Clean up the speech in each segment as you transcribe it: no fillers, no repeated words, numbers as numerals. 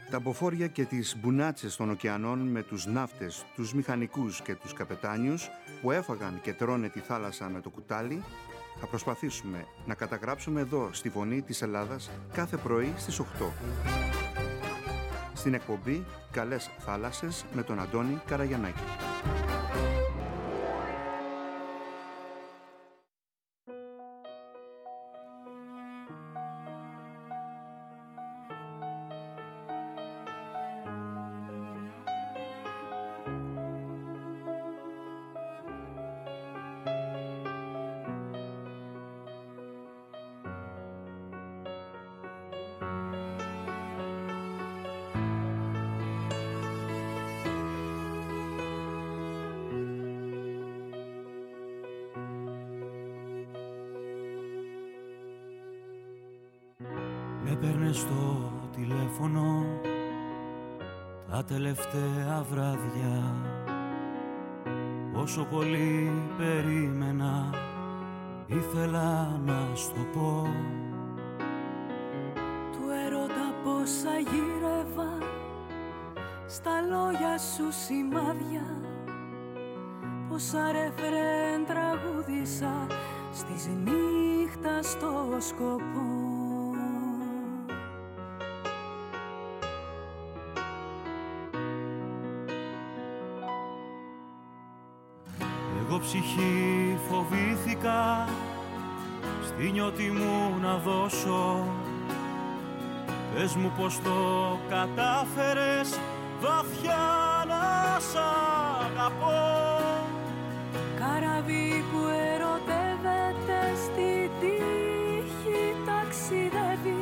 Τα μποφόρια και τις μπουνάτσες των ωκεανών με τους ναύτες, τους μηχανικούς και τους καπετάνιους που έφαγαν και τρώνε τη θάλασσα με το κουτάλι, θα προσπαθήσουμε να καταγράψουμε εδώ στη Φωνή της Ελλάδας κάθε πρωί στις 8. Στην εκπομπή «Καλές θάλασσες» με τον Αντώνη Καραγιαννάκη. Έπαιρνε στο τηλέφωνο τα τελευταία βράδια, όσο πολύ περίμενα ήθελα να σου το πω. Του έρωτα πόσα γύρευα στα λόγια σου σημάδια, πόσα ρεφρέν τραγούδισα στις νύχτα στο σκοπό. Εγώ ψυχή φοβήθηκα στη νιώτη μου να δώσω. Πες μου πως το κατάφερες βαθιά να σ' αγαπώ. Καράβι που ερωτεύεται στη τύχη ταξιδεύει,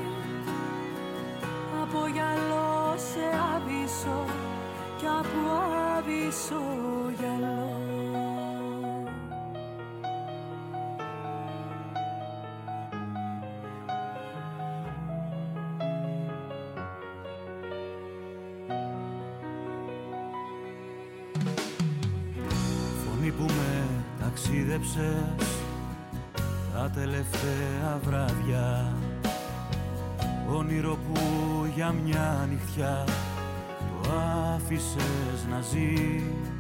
από γυαλό σε άβυσσο κι από άβυσσο γυαλό. Που με ταξίδεψες τα τελευταία βράδια, όνειρο που για μια νυχτιά το άφησες να ζει.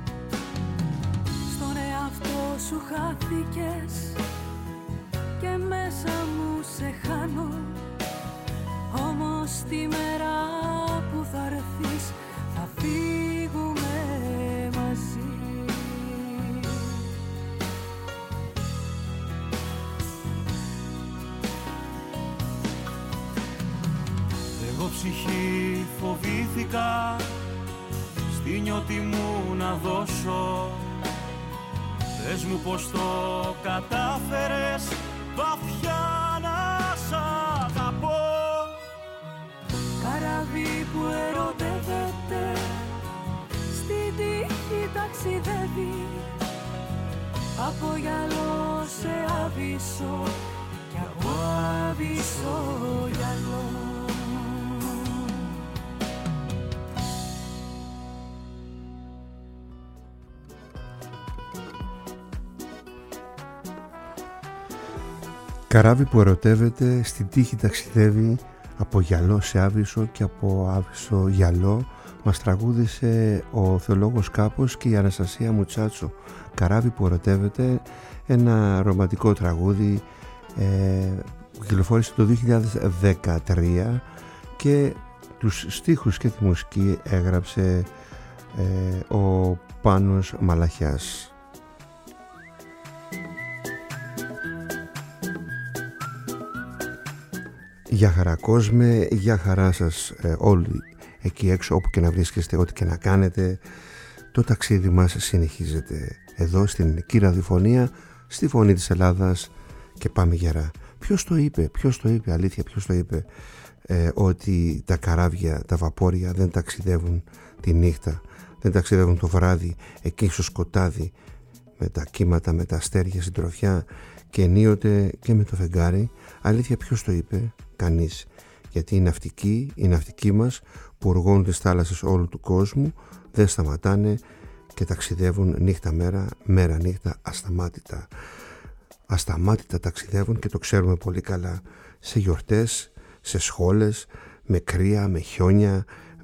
Στον εαυτό σου χάθηκες και μέσα μου σε χάνω, όμως τη μέρα που θα έρθεις θα φύγουμε μαζί. Εγώ ψυχή φοβήθηκα στη νιώτη μου να δώσω. Πες μου πως το κατάφερες βαθιά να σ' αγαπώ. Καράβι που ερωτεύεται στην τύχη ταξιδεύει, από γυαλό σε άβυσσο κι από άβυσσο γυαλό. Καράβι που ερωτεύεται, στην τύχη ταξιδεύει, από γυαλό σε άβυσσο και από άβυσσο γυαλό. Μας τραγούδισε ο Θεολόγος Κάπος και η Αναστασία Μουτσάτσο. Καράβι που ερωτεύεται, ένα ρομαντικό τραγούδι που κυκλοφόρησε το 2013 και τους στίχους και τη μουσική έγραψε ο Πάνος Μαλαχιάς. Γεια χαρά κόσμε, γεια χαρά σας όλοι εκεί έξω, όπου και να βρίσκεστε, ό,τι και να κάνετε. Το ταξίδι μας συνεχίζεται εδώ στην Κυραδιοφωνία, στη Φωνή της Ελλάδας και πάμε γερά. Ποιος το είπε, αλήθεια, ποιος το είπε ότι τα καράβια, τα βαπόρια δεν ταξιδεύουν τη νύχτα, δεν ταξιδεύουν το βράδυ εκεί στο σκοτάδι με τα κύματα, με τα αστέρια, συντροφιά και ενίοτε και με το φεγγάρι. Αλήθεια, ποιος το είπε? Κανείς. Γιατί οι ναυτικοί μας που οργώνουν τις θάλασσες όλου του κόσμου δεν σταματάνε και ταξιδεύουν νύχτα μέρα, μέρα νύχτα, ασταμάτητα ταξιδεύουν και το ξέρουμε πολύ καλά, σε γιορτές, σε σχόλες, με κρύα, με χιόνια,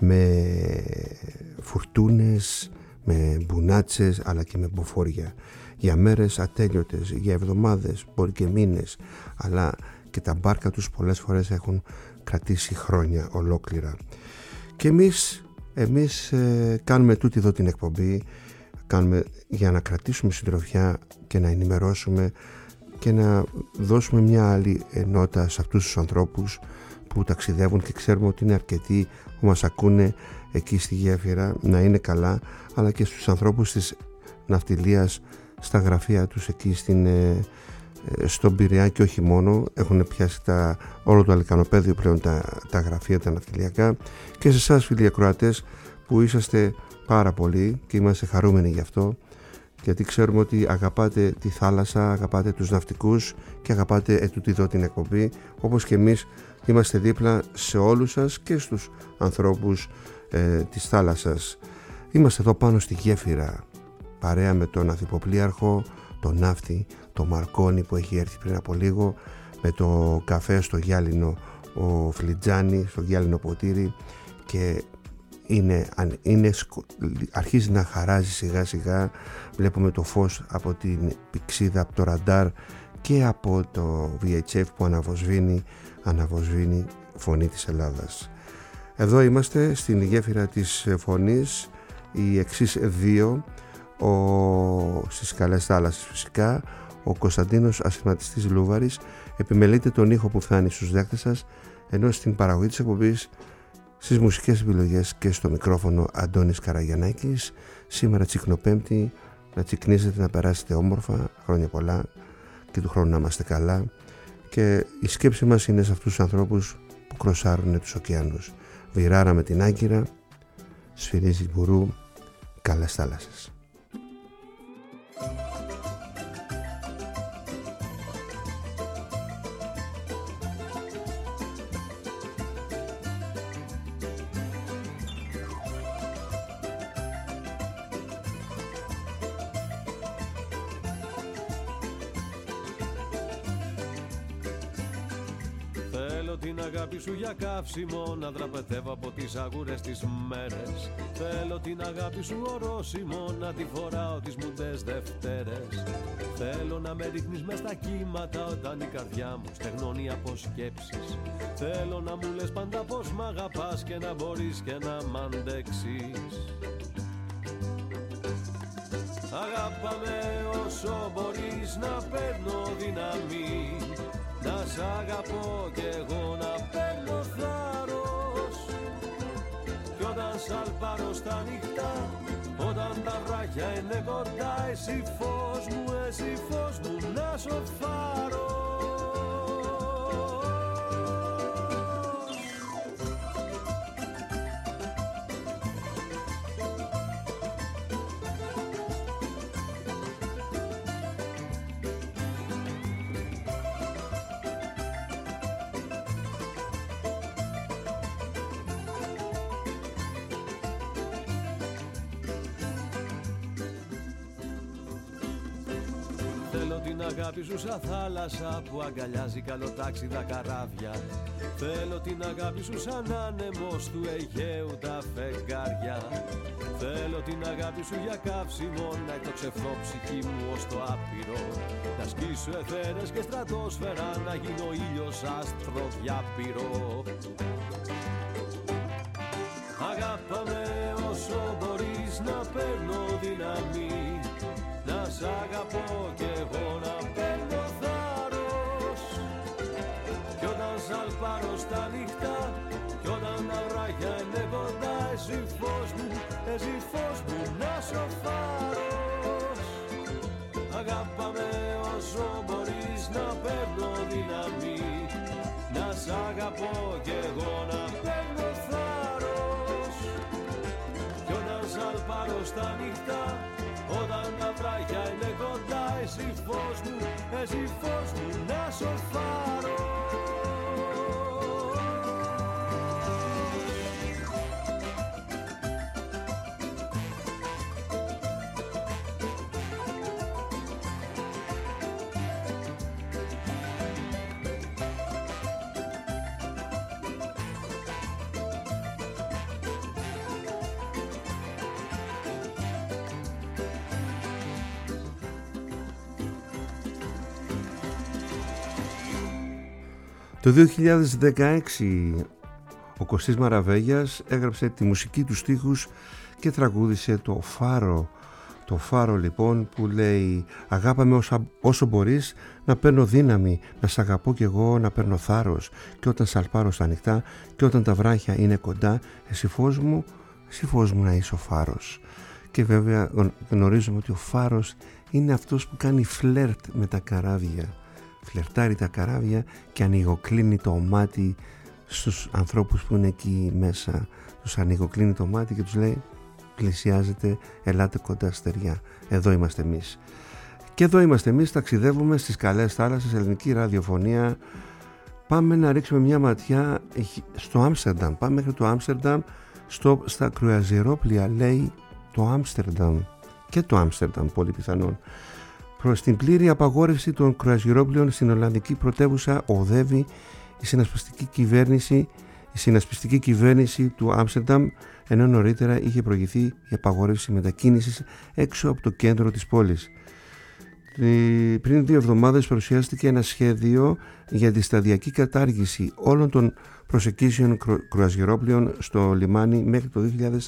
με φουρτούνες, με μπουνάτσες αλλά και με μποφόρια, για μέρες ατέλειωτες, για εβδομάδες, μπορεί και μήνες, αλλά και τα μπάρκα τους πολλές φορές έχουν κρατήσει χρόνια ολόκληρα. Και εμείς κάνουμε τούτη εδώ την εκπομπή, κάνουμε για να κρατήσουμε συντροφιά και να ενημερώσουμε και να δώσουμε μια άλλη νότα σε αυτούς τους ανθρώπους που ταξιδεύουν, και ξέρουμε ότι είναι αρκετοί που μας ακούνε εκεί στη γέφυρα, να είναι καλά, αλλά και στους ανθρώπους της ναυτιλίας στα γραφεία τους εκεί στον Πειραιά, και όχι μόνο, έχουν πιάσει όλο το Αλικανοπέδιο πλέον τα γραφεία τα ναυτιλιακά, και σε εσάς φίλοι ακροατές που είσαστε πάρα πολύ και είμαστε χαρούμενοι γι' αυτό, γιατί ξέρουμε ότι αγαπάτε τη θάλασσα, αγαπάτε τους ναυτικούς και αγαπάτε ετούτη εδώ την εκπομπή, όπως και εμείς είμαστε δίπλα σε όλους σας και στους ανθρώπους της θάλασσας. Είμαστε εδώ πάνω στη γέφυρα παρέα με τον Ανθυποπλίαρχο, τον ναύτη, τον Μαρκόνη που έχει έρθει πριν από λίγο, με το καφέ στο γυάλινο ο φλιτζάνι, στο γυάλινο ποτήρι, και αρχίζει να χαράζει σιγά σιγά. Βλέπουμε το φως από την πηξίδα, από το ραντάρ και από το VHF που αναβοσβήνει φωνή της Ελλάδας. Εδώ είμαστε στην γέφυρα της φωνής, οι εξής δύο, στις καλές θάλασσες φυσικά, ο Κωνσταντίνος ασθηματιστής Λούβαρης επιμελείται τον ήχο που φτάνει στους δέκτες σας, ενώ στην παραγωγή της εκπομπής, στις μουσικές επιλογές και στο μικρόφωνο Αντώνης Καραγιαννάκης. Σήμερα Τσικνοπέμπτη, να τσικνίζετε, να περάσετε όμορφα, χρόνια πολλά και του χρόνου να είμαστε καλά, και η σκέψη μας είναι σε αυτούς τους ανθρώπους που κροσάρουν τους ωκεανούς. Βιράρα με την Άγκυρα, σφυρίζει μπουρού, καλές θάλασσες. Την αγάπη σου για καύσιμο, να δραπετεύω από τις αγούρες τις μέρες. Θέλω την αγάπη σου ορόσημο, να τη φοράω τις μουντές Δευτέρες. Θέλω να με ρίχνεις μες στα κύματα όταν η καρδιά μου στεγνώνει από σκέψεις. Θέλω να μου λες πάντα πως μ' αγαπάς και να μπορείς και να μ' αντέξεις. Αγάπαμε όσο μπορείς, να παίρνω δύναμη, να σ' αγαπώ κι εγώ να παίρνω θάρρος. Κι όταν σ' αλπάρω στα νυχτά, όταν τα βράχια είναι κοντά, εσύ φως μου, να σ' φάρος. Θέλω την αγάπη σου σαν θάλασσα που αγκαλιάζει καλοτάξιδα καράβια. Θέλω την αγάπη σου σαν άνεμος του Αιγαίου τα φεγγάρια. Θέλω την αγάπη σου για καύσιμο, να εκτοξευθώ ψυχή μου ως το άπειρο. Να σκίσω αιθέρες και στρατόσφαιρα, να γίνω ήλιος άστρο διάπειρο. Αγάπαμε όσο μπορείς, να παίρνω δύναμη, να σ' αγαπώ κι εγώ να παίρνω θάρρος. Κι όταν σ' αλπάρω στα νυχτά, κι όταν τα βράχια είναι κοντά, εσύ φως μου, να σ' φάρος. Αγάπαμε όσο μπορείς, να παίρνω δύναμη, να σ' αγαπώ κι εγώ να παίρνω θάρρος. Κι όταν σ' αλπάρω στα νυχτά, όταν τα βράχια είναι κοντά, εσύ φως μου, να σ' φάρος. Το 2016 ο Κωστής Μαραβέγιας έγραψε τη μουσική του στίχους και τραγούδισε το Φάρο. Το Φάρο λοιπόν που λέει «Αγάπαμε όσο μπορείς να παίρνω δύναμη, να σ' αγαπώ κι εγώ να παίρνω θάρρος, και όταν σαλπάρω στα ανοιχτά και όταν τα βράχια είναι κοντά, εσύ φως μου να είσαι ο φάρος». Και βέβαια γνωρίζουμε ότι ο φάρος είναι αυτός που κάνει φλερτ με τα καράβια. Φλερτάρει τα καράβια και ανοιγοκλίνει το μάτι στους ανθρώπους που είναι εκεί μέσα. Τους ανοιγοκλίνει το μάτι και τους λέει «Πλησιάζετε, ελάτε κοντά στεριά, εδώ είμαστε εμείς». Και εδώ είμαστε εμείς, ταξιδεύουμε στις καλές θάλασσες, ελληνική ραδιοφωνία. Πάμε να ρίξουμε μια ματιά στο Άμστερνταμ. Πάμε μέχρι το Άμστερνταμ, στα κρουαζιερόπλια λέει το Άμστερνταμ και το Άμστερνταμ πολύ πιθανόν. Προς την πλήρη απαγόρευση των κρουαζιερόπλιων στην Ολλανδική πρωτεύουσα οδεύει η συνασπιστική κυβέρνηση του Άμστερνταμ, ενώ νωρίτερα είχε προηγηθεί η απαγόρευση μετακίνησης έξω από το κέντρο της πόλης. Πριν 2 εβδομάδες παρουσιάστηκε ένα σχέδιο για τη σταδιακή κατάργηση όλων των προσεκίσεων κρουαζιερόπλιων στο λιμάνι μέχρι το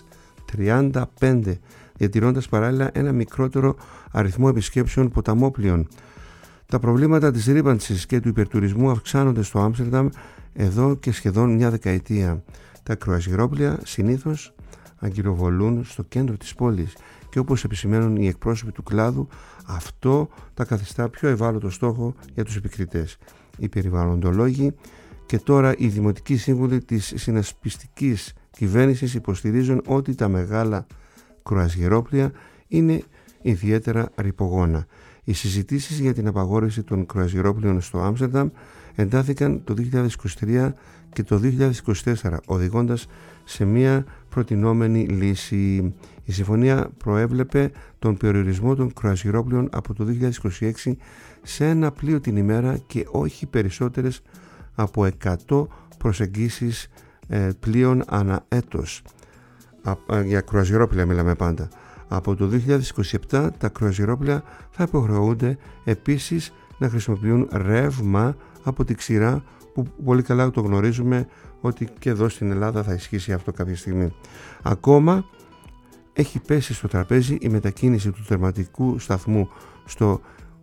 2035, διατηρώντας παράλληλα ένα μικρότερο αριθμό επισκέψεων ποταμόπλοιων. Τα προβλήματα της ρύπανσης και του υπερτουρισμού αυξάνονται στο Άμστερνταμ εδώ και σχεδόν μια δεκαετία. Τα κρουαζιερόπλια συνήθως αγκυροβολούν στο κέντρο της πόλης και όπως επισημαίνουν οι εκπρόσωποι του κλάδου, αυτό τα καθιστά πιο ευάλωτο στόχο για τους επικριτές. Οι περιβαλλοντολόγοι και τώρα οι δημοτικοί σύμβουλοι της συνασπιστικής κυβέρνησης υποστηρίζουν ότι τα μεγάλα κρουαζιερόπλια είναι ιδιαίτερα ρυπογόνα. Οι συζητήσεις για την απαγόρευση των κρουαζιερόπλιων στο Άμστερνταμ εντάθηκαν το 2023 και το 2024, οδηγώντας σε μια προτινόμενη λύση. Η συμφωνία προέβλεπε τον περιορισμό των κρουαζιερόπλιων από το 2026 σε ένα πλοίο την ημέρα και όχι περισσότερες από 100 προσεγγίσεις πλοίων ανά έτος. Για κρουαζιερόπλια μιλάμε πάντα. Από το 2027 τα κρουαζιερόπλια θα υποχρεούνται επίσης να χρησιμοποιούν ρεύμα από τη ξηρά, που πολύ καλά το γνωρίζουμε ότι και εδώ στην Ελλάδα θα ισχύσει αυτό κάποια στιγμή. Ακόμα έχει πέσει στο τραπέζι η μετακίνηση του τερματικού σταθμού στο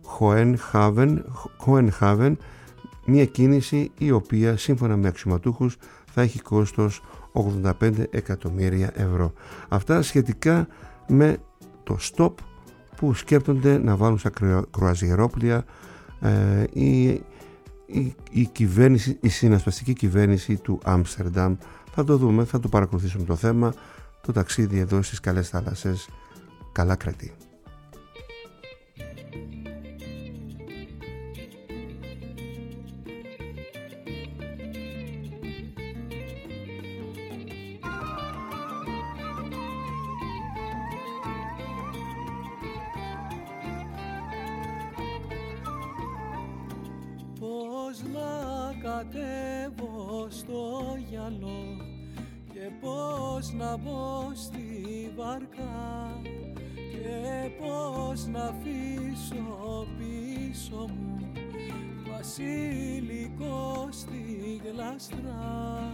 Hohenhaven, μια κίνηση η οποία σύμφωνα με αξιωματούχους θα έχει κόστος 85 εκατομμύρια ευρώ. Αυτά σχετικά με το stop που σκέπτονται να βάλουν στα κρουαζιερόπλια η συνασπαστική κυβέρνηση του Άμστερνταμ. Θα το δούμε, θα το παρακολουθήσουμε το θέμα. Το ταξίδι εδώ στις καλές θάλασσες καλά κρατεί. Κατέβω στο γυαλό και πώς να μπω στη βάρκα και πώς να αφήσω πίσω μου βασιλικό στη γλάστρα.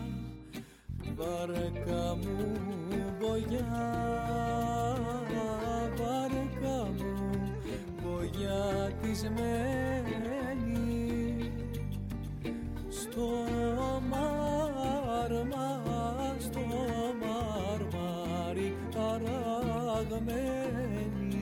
Βάρκα μου μπογιά, βάρκα μου μπογιατισμένη στο μάρμαρι αραγμένη.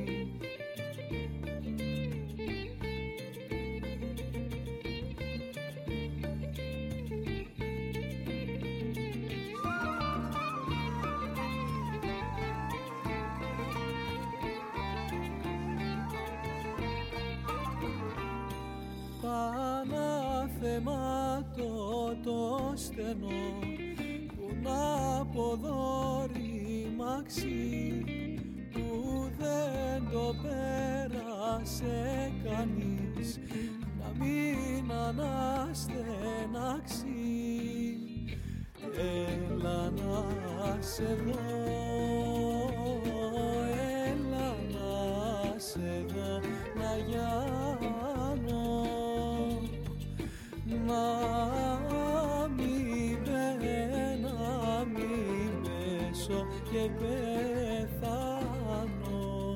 Πανάθεματο το στενό που να αποδώρει μαξί, που δεν το πέρασε κανείς, να μην αναστενάξει. Έλα να σε δω, έλα να σε δω, να γιάνω, να και πεθάνω.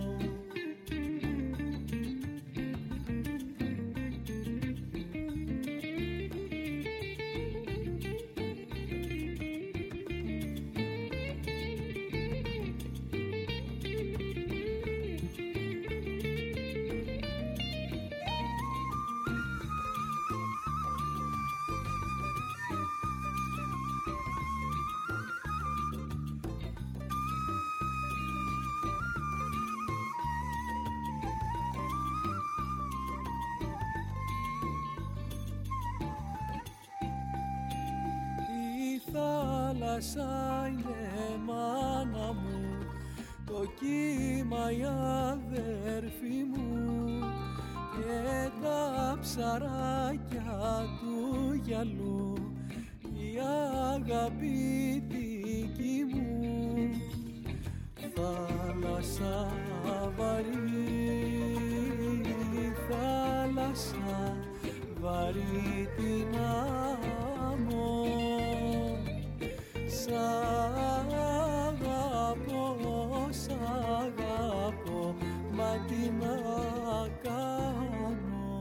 θάλασσα είναι μάνα μου, το κύμα η αδέρφη μου και τα ψαράκια του γυαλού η αγαπητική μου. Θάλασσα βαρύ, θάλασσα βαρύ την άμμο, σ' αγαπώ, μα τι να κάνω.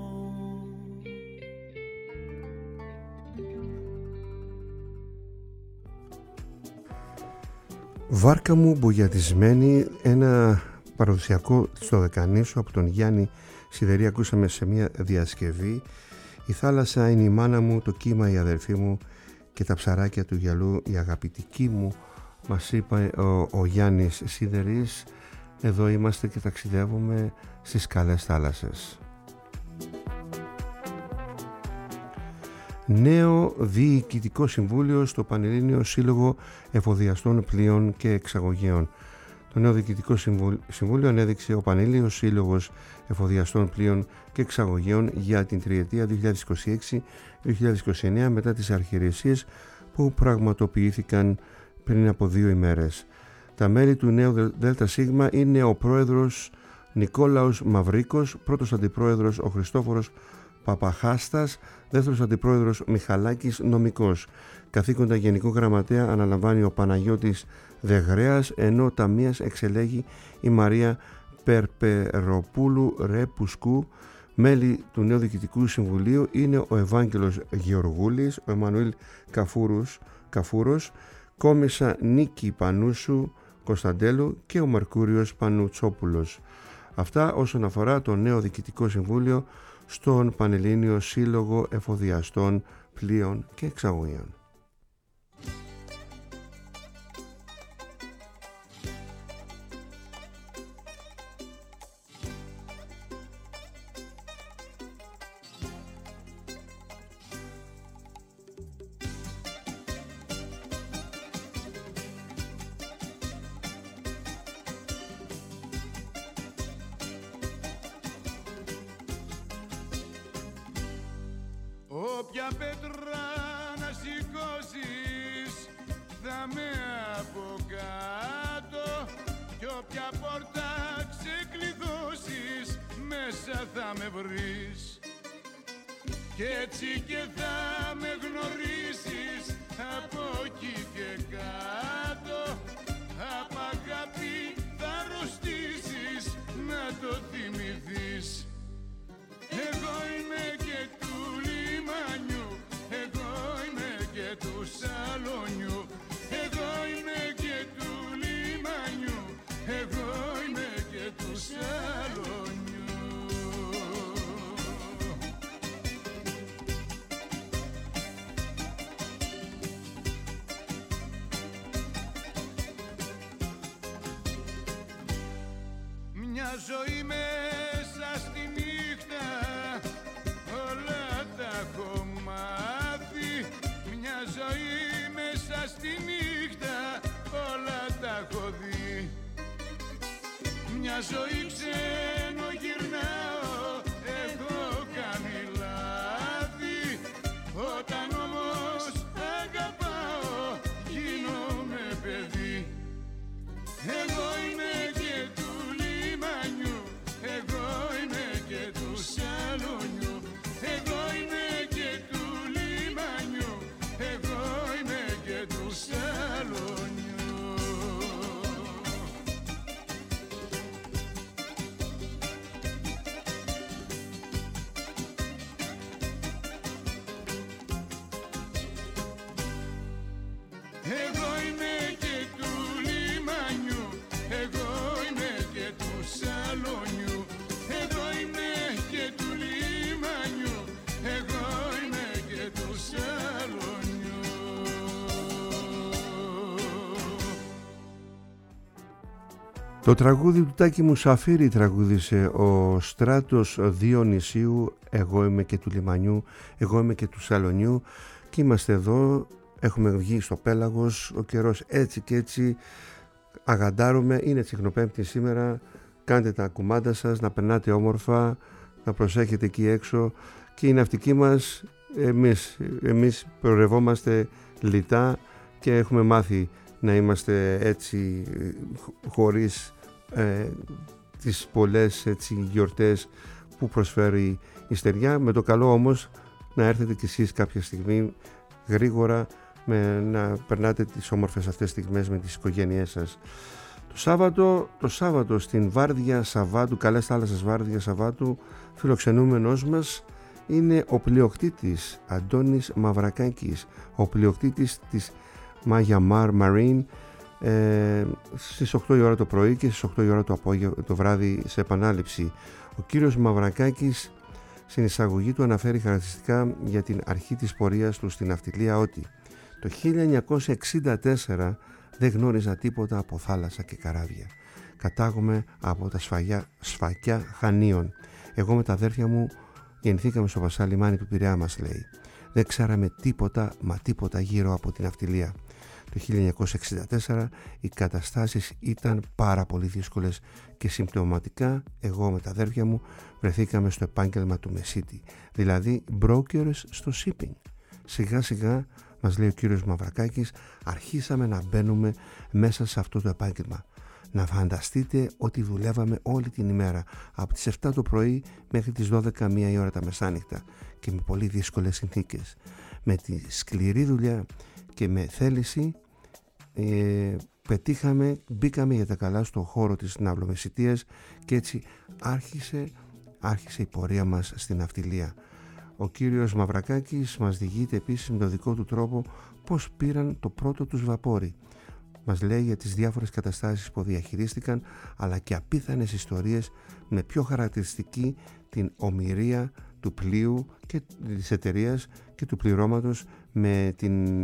Βάρκα μου μπογιατισμένη, ένα παραδοσιακό στο Δεκανήσο από τον Γιάννη Σιδερή. Ακούσαμε σε μια διασκευή. Η θάλασσα είναι η μάνα μου, το κύμα η αδερφή μου και τα ψαράκια του γυαλού η αγαπητική μου, μας είπε ο Γιάννης Σιδερής. Εδώ είμαστε και ταξιδεύουμε στις καλές θάλασσες. Νέο Διοικητικό Συμβούλιο στο Πανελλήνιο Σύλλογο Εφοδιαστών Πλοίων και Εξαγωγέων. Το νέο Διοικητικό Συμβούλιο ανέδειξε ο Πανελλήνιος Σύλλογος Εφοδιαστών Πλοίων και Εξαγωγέων για την τριετία 2026-2029 μετά τις αρχιερεσίες που πραγματοποιήθηκαν πριν από 2 ημέρες. Τα μέλη του νέου ΔΣ είναι ο πρόεδρος Νικόλαος Μαυρίκος, πρώτος αντιπρόεδρος ο Χριστόφορος Παπαχάστας, δεύτερος αντιπρόεδρος Μιχαλάκης νομικός. Καθήκοντα γενικού γραμματέα αναλαμβάνει ο Παναγιώτης Δεγρέας, ενώ ταμείας εξελέγει η Μαρία Περπεροπούλου Ρεπουσκού. Μέλη του νέου Διοικητικού Συμβουλίου είναι ο Ευάγγελος Γεωργούλης, ο Εμμανουήλ Καφούρος, Κόμισσα Νίκη Πανούσου Κωνσταντέλου και ο Μαρκούριος Πανουτσόπουλος. Αυτά όσον αφορά το νέο Διοικητικό Συμβούλιο στον Πανελλήνιο Σύλλογο Εφοδιαστών Πλοίων και Εξαγωγέων. Όποια πέτρα να σηκώσεις θα με από κάτω κι όποια πόρτα ξεκλειδώσεις μέσα θα με βρεις κι έτσι και θα με γνωρίσεις από εκεί και κάτω. Απ' αγάπη θα αρρωστήσεις, να το θυμηθείς. Εγώ είμαι και του λιμάνιου, εγώ είμαι και του σαλόνιου, εγώ είμαι και του λιμάνιου, εγώ είμαι και του σαλόνιου. Μια ζωή μέσα στη νύχτα όλα τα έχω μάθει, μια ζωή μέσα στη νύχτα όλα τα έχω δει. Μια ζωή ξενογυρνάω, έχω κάνει λάθη, όταν όμως αγαπάω γίνομαι παιδί. Εγώ είμαι και του λιμάνιου, εγώ είμαι και του σαλόνιου, εγώ είμαι και του λιμάνιου, εγώ είμαι και του σαλόνιου. Εγώ είμαι και του λιμανιού, εγώ είμαι και του σαλονιού. Εγώ είμαι και του λιμανιού, εγώ είμαι και του σαλονιού. Το τραγούδι του Τάκη Μουσαφίρη τραγούδισε ο Στράτος Διονυσίου. Εγώ είμαι και του λιμανιού, εγώ είμαι και του σαλονιού. Και είμαστε εδώ, έχουμε βγει στο πέλαγος, ο καιρός έτσι και έτσι, αγαντάρουμε, είναι Τσιχνοπέμπτη σήμερα, κάντε τα κουμάντα σας, να περνάτε όμορφα, να προσέχετε εκεί έξω και η ναυτική μας, εμείς προρευόμαστε λιτά και έχουμε μάθει να είμαστε έτσι χωρίς τις πολλές έτσι, γιορτές που προσφέρει η στεριά, με το καλό όμως να έρθετε κι εσείς κάποια στιγμή γρήγορα να περνάτε τις όμορφες αυτές στιγμές με τις οικογένειές σας. Το Σάββατο στην Βάρδια Σαββάτου, Καλές Θάλασσες Βάρδια Σαββάτου, φιλοξενούμενος μας είναι ο πλειοκτήτης Αντώνης Μαυρακάκης, ο πλειοκτήτης της Maya Marine, στις 8 η ώρα το πρωί και στις 8 η ώρα το βράδυ σε επανάληψη. Ο κύριος Μαυρακάκης στην εισαγωγή του αναφέρει χαρακτηριστικά για την αρχή της πορείας του στην ναυτιλία ότι το 1964 δεν γνώριζα τίποτα από θάλασσα και καράβια. Κατάγομαι από τα σφακιά Χανίων. Εγώ με τα αδέρφια μου γεννηθήκαμε στο βασά λιμάνι του Πειραιά, μας λέει. Δεν ξέραμε τίποτα, μα τίποτα γύρω από την ναυτιλία. Το 1964 οι καταστάσεις ήταν πάρα πολύ δύσκολες και συμπτωματικά εγώ με τα αδέρφια μου βρεθήκαμε στο επάγγελμα του μεσίτη, δηλαδή brokers στο shipping. Σιγά σιγά, μας λέει ο κύριος Μαυρακάκης, αρχίσαμε να μπαίνουμε μέσα σε αυτό το επάγγελμα. Να φανταστείτε ότι δουλεύαμε όλη την ημέρα από τις 7 το πρωί μέχρι τις 12 η ώρα τα μεσάνυχτα και με πολύ δύσκολες συνθήκες. Με τη σκληρή δουλειά και με θέληση μπήκαμε για τα καλά στο χώρο της ναυλομεσητείας και έτσι άρχισε η πορεία μας στην ναυτιλία. Ο κύριος Μαυρακάκης μας διηγείται επίσης με τον δικό του τρόπο πώς πήραν το πρώτο τους βαπόρι. Μας λέει για τις διάφορες καταστάσεις που διαχειρίστηκαν, αλλά και απίθανες ιστορίες, με πιο χαρακτηριστική την ομηρία του πλοίου και της εταιρείας και του πληρώματος με την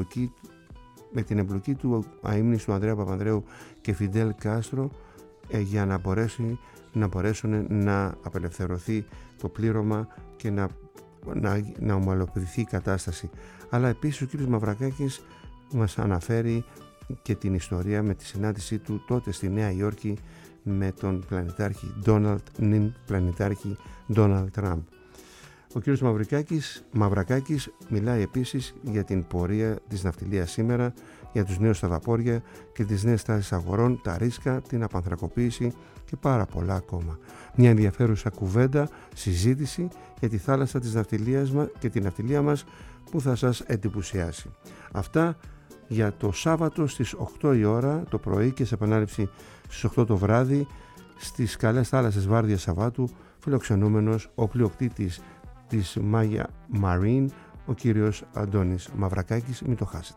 εμπλοκή του αείμνηστου Ανδρέα Παπανδρέου και Φιντέλ Κάστρο για να μπορέσουν να απελευθερωθεί το πλήρωμα και να ομαλοποιηθεί η κατάσταση. Αλλά επίσης ο κ. Μαυρακάκης μας αναφέρει και την ιστορία με τη συνάντησή του τότε στη Νέα Υόρκη με τον πλανητάρχη Ντόναλντ Τραμπ. Ο κ. Μαυρακάκης μιλάει επίσης για την πορεία της ναυτιλίας σήμερα, για τους νέους στα βαπόρια και τις νέες τάσεις αγορών, τα ρίσκα, την απανθρακοποίηση και πάρα πολλά ακόμα. Μια ενδιαφέρουσα κουβέντα, συζήτηση για τη θάλασσα της ναυτιλίας μας και την ναυτιλία μας που θα σας εντυπωσιάσει. Αυτά για το Σάββατο στις 8 η ώρα το πρωί και σε επανάληψη στις 8 το βράδυ στις Καλές Θάλασσες Βάρδια Σαββάτου, φιλοξενούμενος ο πλειοκτήτης της Maya Marine, ο κύριος Αντώνης Μαυρακάκης. Μην το χάσετε.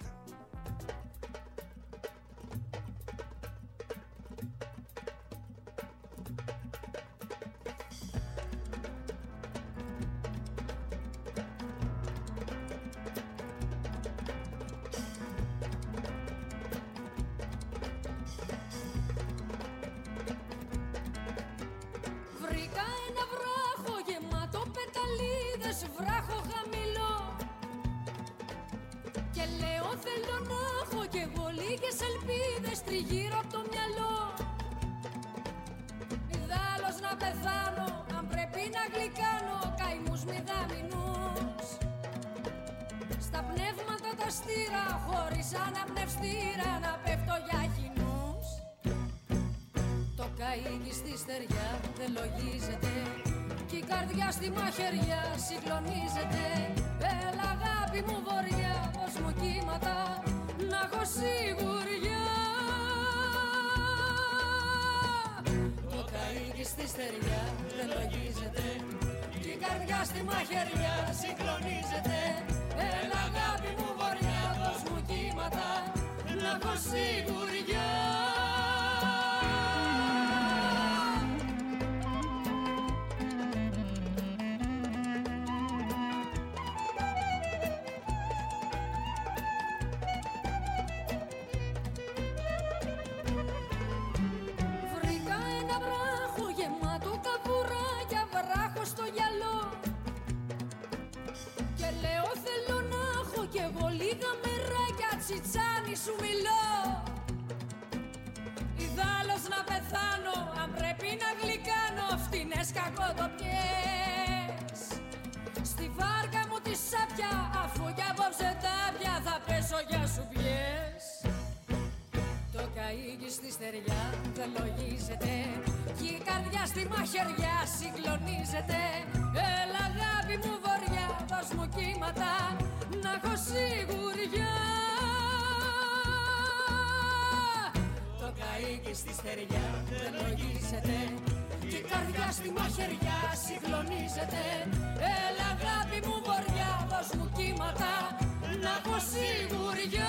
Συγκλονίζεται, έλα αγάπη μου βοριά, δώσ' μου κύματα. λίγα μοιράκια τσιτσάνι σου μιλώ. Ιδάλλως να πεθάνω, αν πρέπει να γλυκάνω φτηνές κακοτοπιές. Στη βάρκα μου τη σάπια, αφού κι απόψε τάπια θα πέσω για σου πιές. Το καΐκι στη στεριά δεν λογίζεται κι η καρδιά στη μαχαιριά συγκλονίζεται. Έλα αγάπη μου βοριά, δώσ' μου κύματα να έχω σιγουριά. Το καΐκι στη στεριά δεν λογίζεται κι η καρδιά στη μαχαιριά συγκλονίζεται. Έλα αγάπη μου βοριά, δώσ' μου κύματα να έχω σιγουριά.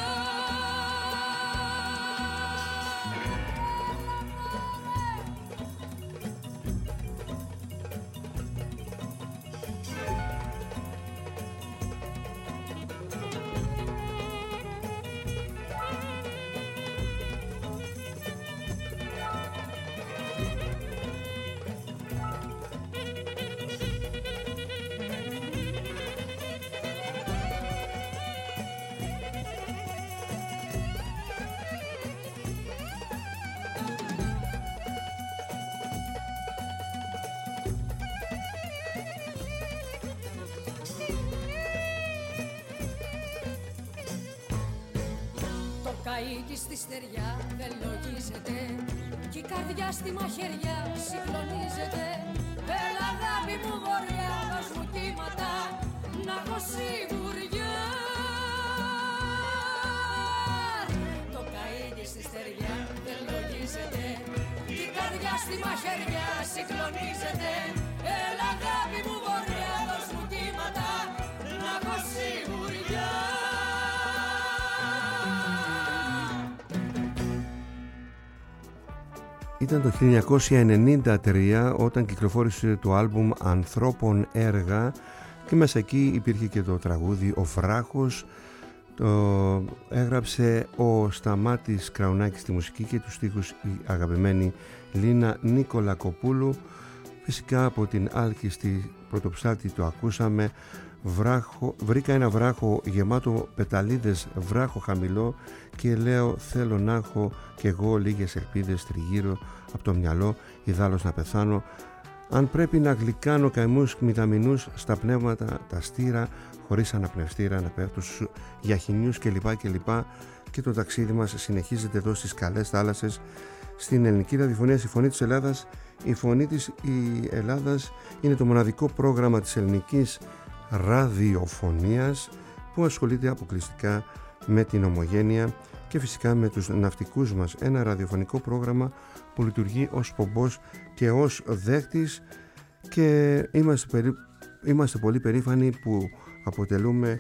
Καΐκι στη στεριά δεν λογίζεται κι η καρδιά στη μαχαιριά συγκλονίζεται. Έλα αγάπη μου βοριά, δώσ' μου κύματα να έχω σιγουριά. Το καΐκι στη στεριά δεν λογίζεται κι η καρδιά στη μαχαιριά συγκλονίζεται. Έλα αγάπη μου βοριά, δώσ' μου κύματα να έχω σιγουριά. Ήταν το 1993 όταν κυκλοφόρησε το άλμπουμ Ανθρώπων Έργα και μέσα εκεί υπήρχε και το τραγούδι «Ο Βράχος». Το έγραψε ο Σταμάτης Κραουνάκης στη μουσική και τους στίχους η αγαπημένη Λίνα Νικολακοπούλου. Φυσικά από την Άλκη στη πρωτοψάλτη το ακούσαμε. Βρήκα ένα βράχο γεμάτο πεταλίδες, βράχο χαμηλό και λέω θέλω να έχω κι εγώ λίγες ελπίδες τριγύρω από το μυαλό, ιδάλλως να πεθάνω. Αν πρέπει να γλυκάνω καημούς μηδαμινούς στα πνεύματα τα στήρα, χωρίς αναπνευστήρα να πέφτω στους γιαχινιούς κλπ. Και το ταξίδι μας συνεχίζεται εδώ στις καλές θάλασσες, στην ελληνική ραδιοφωνία, στη Φωνή της Ελλάδας. Η Φωνή της Ελλάδας είναι το μοναδικό πρόγραμμα της ελληνικής ραδιοφωνίας που ασχολείται αποκλειστικά με την ομογένεια και φυσικά με τους ναυτικούς μας. Ένα ραδιοφωνικό πρόγραμμα που λειτουργεί ως πομπός και ως δέχτης και είμαστε πολύ περήφανοι που αποτελούμε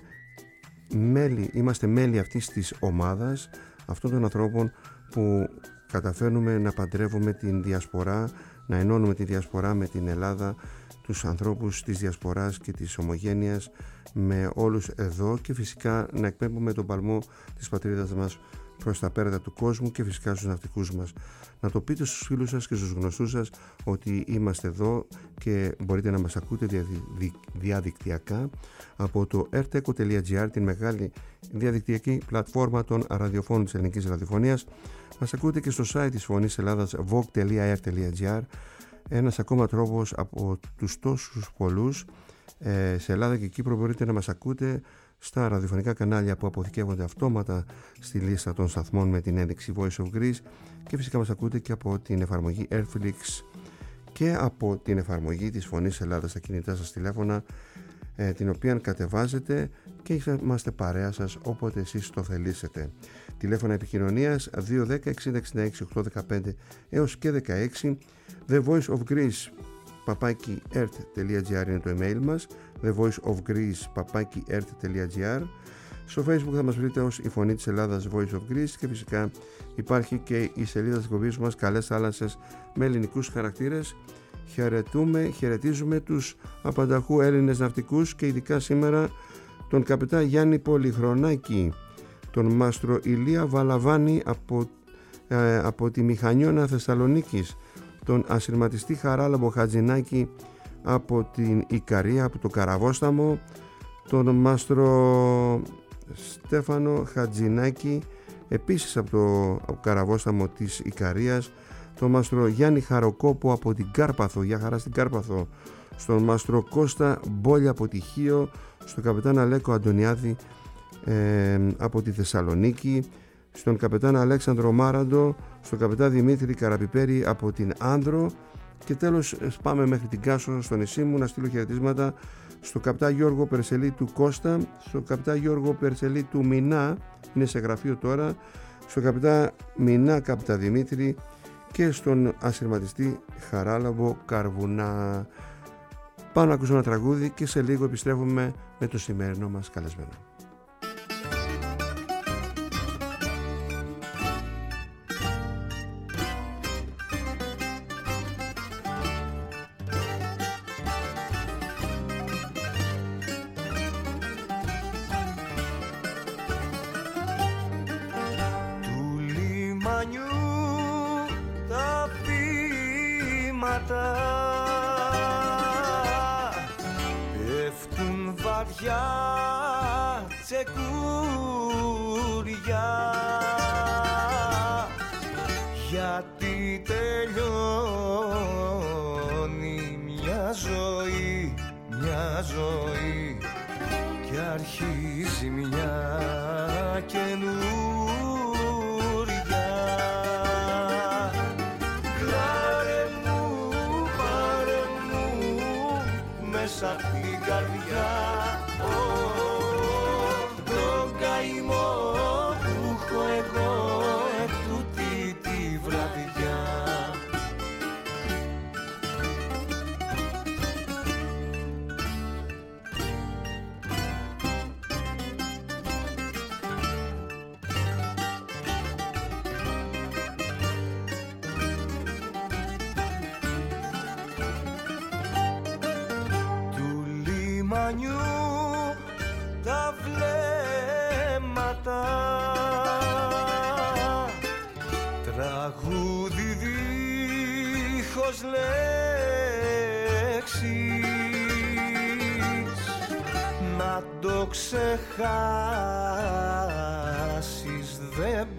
είμαστε μέλη αυτής της ομάδας, αυτών των ανθρώπων που καταφέρνουμε να παντρεύουμε την διασπορά, να ενώνουμε τη διασπορά με την Ελλάδα, τους ανθρώπους της διασποράς και της ομογένειας με όλους εδώ και φυσικά να εκπέμπουμε τον παλμό της πατρίδας μας προς τα πέρατα του κόσμου και φυσικά στους ναυτικούς μας. Να το πείτε στους φίλους σας και στους γνωστούς σας ότι είμαστε εδώ και μπορείτε να μας ακούτε διαδικτυακά από το rteco.gr, την μεγάλη διαδικτυακή πλατφόρμα των ραδιοφώνων της ελληνικής ραδιοφωνίας. Μας ακούτε και στο site της Φωνής Ελλάδας vogue.ar. Ένας ακόμα τρόπος από τους τόσους πολλούς σε Ελλάδα και Κύπρο μπορείτε να μας ακούτε στα ραδιοφωνικά κανάλια που αποθηκεύονται αυτόματα στη λίστα των σταθμών με την ένδειξη Voice of Greece και φυσικά μας ακούτε και από την εφαρμογή Airflix και από την εφαρμογή της Φωνής Ελλάδας στα κινητά σας τηλέφωνα, την οποία κατεβάζετε και είμαστε παρέα σας όποτε εσείς το θελήσετε. Τηλέφωνα επικοινωνίας 210 60 66 815 έως και 16. The Voice of Greece @ert.gr είναι το email μας. The Voice of Greece @ert.gr. Στο Facebook θα μας βρείτε ως η Φωνή της Ελλάδας Voice of Greece και φυσικά υπάρχει και η σελίδα της εκπομπής μας Καλές Θάλασσες με ελληνικούς χαρακτήρες. Χαιρετίζουμε τους απανταχού Έλληνες ναυτικούς και ειδικά σήμερα τον καπετά Γιάννη Πολυχρονάκη, τον μάστρο Ηλία Βαλαβάνη από τη Μηχανιώνα Θεσσαλονίκης, τον ασυρματιστή Χαράλαμπο Χατζηνάκη από την Ικαρία, από το Καραβόσταμο, τον μάστρο Στέφανο Χατζινάκη, επίσης από το Καραβόσταμο της Ικαρίας, τον μάστρο Γιάννη Χαροκόπο από την Κάρπαθο, για χαρά στην Κάρπαθο, στον μάστρο Κώστα Μπόλια από Τυχείο, στον καπετάν Αλέκο Αντωνιάδη από τη Θεσσαλονίκη, στον καπετάν Αλέξανδρο Μάραντο, στον καπετάν Δημήτρη Καραπιπέρη από την Άνδρο, και τέλος πάμε μέχρι την Κάσο, στο νησί μου, να στείλω χαιρετίσματα στον καπετάν Γιώργο Περσελή του Κώστα, στον καπετάν Γιώργο Περσελή του Μινά, είναι σε γραφείο τώρα, στον καπετάν Μινά καπετάν Δημήτρη και στον ασυρματιστή Χαράλαμπο Καρβουνά. Πάμε να ακούσουμε ένα τραγούδι και σε λίγο επιστρέφουμε με το σημερινό μας καλεσμένο. Πέφτουν βαριά τσεκούρια, γιατί τελειώνει μια ζωή και αρχίζει μια καινούρια. Μέσα απ' την καρδιά τον καημό που έχω εγώ ετούτη τη βραδιά. Τα βλέμματα, τραγούδι δίχως λέξεις, να το ξεχάσεις δεν